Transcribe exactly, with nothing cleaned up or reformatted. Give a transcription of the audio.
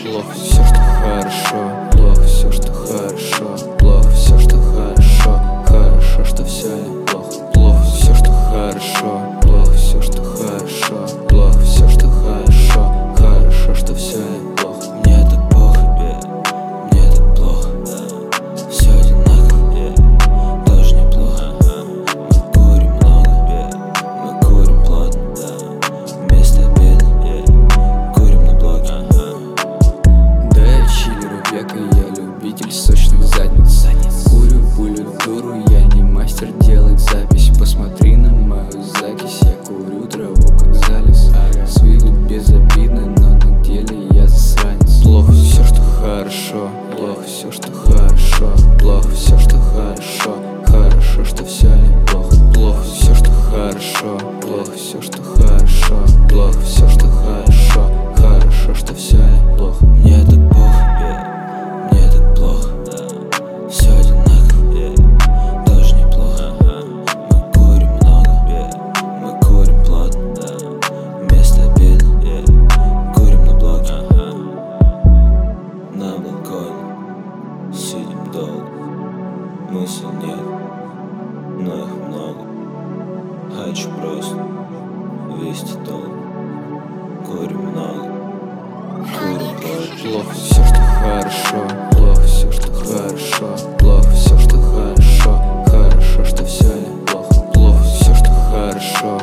Плохо все, что хорошо, плохо все, что хорошо, плохо все, что хорошо, хорошо, что все неплохо. Плохо все, что хорошо, плохо все, что хорошо, плохо все, что хорошо, хорошо, что все неплохо. Мне так плохо, мне так плохо, все одинаково, тоже неплохо. Мы курим много, мы курим плотно, вместо обеда курим на блоке. Да я чиллер, века, я любитель сочных задниц. Курю, пулю, дуру, я не мастер делать запись. Посмотри на мою закись, я курю траву как залез. С виду безобидно, но на деле я засранец. Плохо все, что хорошо, плохо все, что хорошо, плохо все, что хорошо, хорошо, что все неплохо. Плохо все, что хорошо, плохо все, что хорошо, плохо все, что хорошо, хорошо, что все неплохо. Мне так плохо, мне так плохо, все одинаково, тоже неплохо. Мы курим много, мы курим плотно, вместо обеда курим на блоке. На балконе сидим долго, мыслей нет, но их много. Хочу просто вести долго, курим много, курим плотно. Плохо все, что хорошо, плохо все, что хорошо, плохо все, что хорошо, хорошо, что все неплохо. Плохо все, что хорошо,